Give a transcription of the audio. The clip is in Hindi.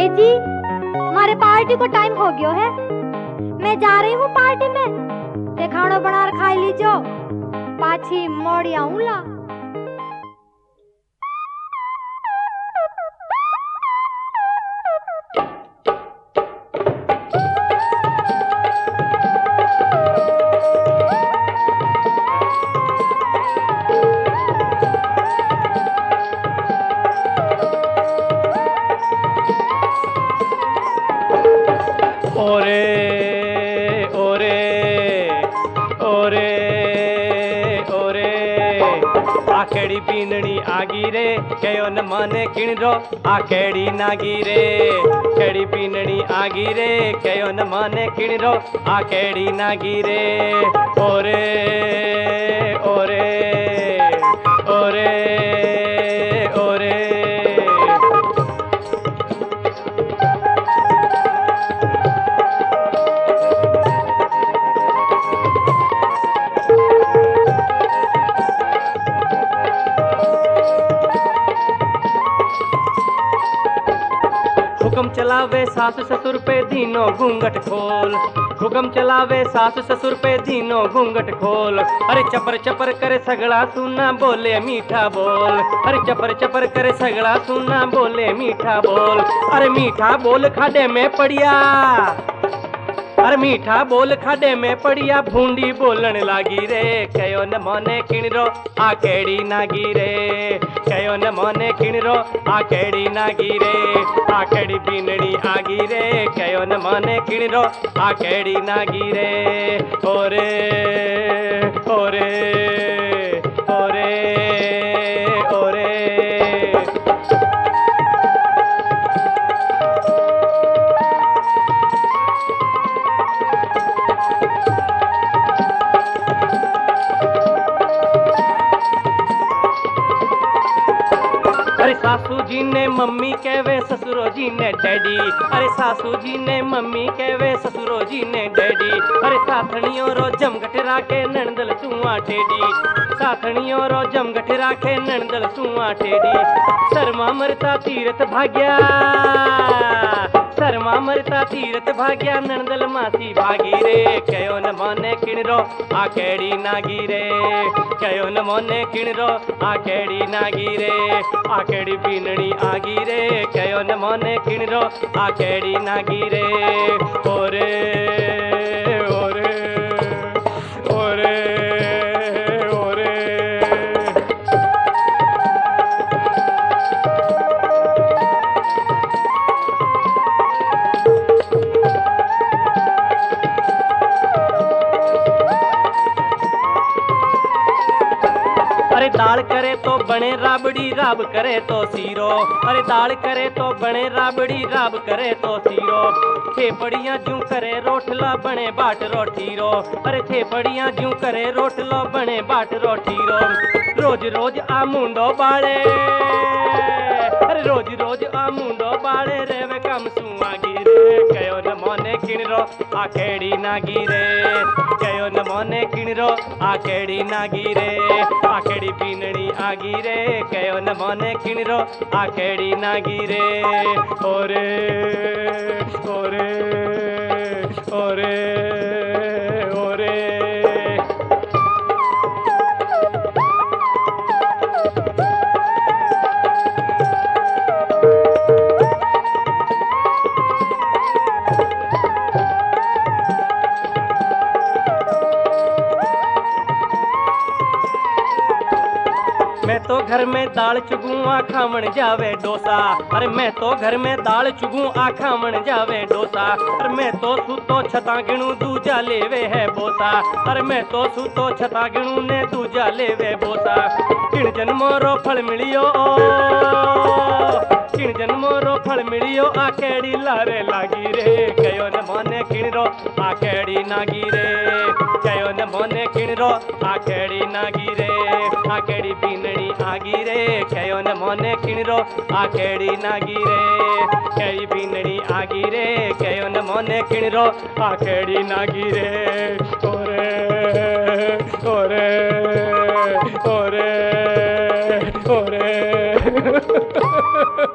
ए जी, हमारे पार्टी को टाइम हो गयो है। मैं जा रही हूँ पार्टी में। ते खाना बना खाई लीजो, पाछी मोड़ी आऊंला। ओरे ओरे ओरे ओरे आखेड़ी बीननी आगी रे कयो न माने किणरो आखेड़ी नागी रे खेड़ी बीननी आगी रे कयो न माने किणरो आखेड़ी नागी रे ओरे ओरे ओरे ओरे हुक्म चलावे सास ससुर पे दीनो घूंघट खोल, हुक्म चलावे सास ससुर पे दीनो घूंघट खोल। अरे चपर चपर करे सगड़ा सुना बोले मीठा बोल, अरे चपर चपर करे सगड़ा सुना बोले मीठा बोल। अरे मीठा बोल खाडे में पड़िया, अरे मीठा बोल खाडे में पड़िया भूंडी बोलन लागी रे कयो न मोने किणरो आकेड़ी नागी रे कयो न मोने किणरो आकेड़ी नागी रे आकेड़ी बीनड़ी आगी रे कयो न मोने किणरो आकेड़ी नागी रे ओरे ओरे ओरे ओरे अरे सासू जी ने मम्मी कहवे ससुरो जी ने डैडी, अरे सासू जी ने मम्मी कहवे ससुरो जी ने डैडी। अरे साथणियों रो जमघट राखे नणदल सुआ टेडी, साथणियों रो जमघट राखे नणदल सुआ टेडी। शर्मा मरता तीरथ भाग्या, शर्मा मरता तीरथ भाग्या नणदल मासी भागी रे कयो न मोने किणरो आकेड़ी नागी रे कयो न मोने किणरो आकेड़ी नागी रे आकेड़ी बीनड़ी आगी रे कयो न मोने किणरो आकेड़ी नागी रे ओरे ओरे ओरे ओरे अरे दाल करे तो बने राबड़ी राब करे तो सीरो, अरे दाल करे तो बने राबड़ी राब करे तो सीरो। थेपड़ियाँ जूं करे रोटला बने बाट रोटीरो, अरे थेपड़ियाँ जूं करे रोटलो बने बाट रोटीरो। रोज रोज आ मुंडो बाड़े, अरे रोज रोज आ मुंडो बाड़े रेवे कम सुआगी रे कयो न मोने किणरो आकेड़ी नागी रे कयो न मोने किणरो आकेड़ी नागी रे आकेड़ी बीनड़ी आगी रे कयो न मोने किणरो आकेड़ी नागी रे ओरे ओरे ओरे ओरे मैं तो घर में दाल चुगूं आखा मन जावे डोसा, अरे मैं तो घर में दाल चुगूं आखा मन जावे डोसा। अरे मैं तो सूतो छता गिणू दूजा लेवे है बोसा, अरे मैं तो सूतो छता गिणू ने दूजा लेवे बोसा। किण जन्मो रो फल मिलियो, किण जन्मो रो फल मिलियो आकेड़ी लारे लागी रे कयो न मोने किणरो आकेड़ी नागी रे कयो न मोने किणरो आकेड़ी नागी रे आकेड़ी बीनड़ी आगी रे कयो न मोने किणरो आकेड़ी नागी रे कई बीनड़ी आगी रे कयो न मोने किणरो आकेड़ी नागी रे ओरे ओरे ओरे ओरे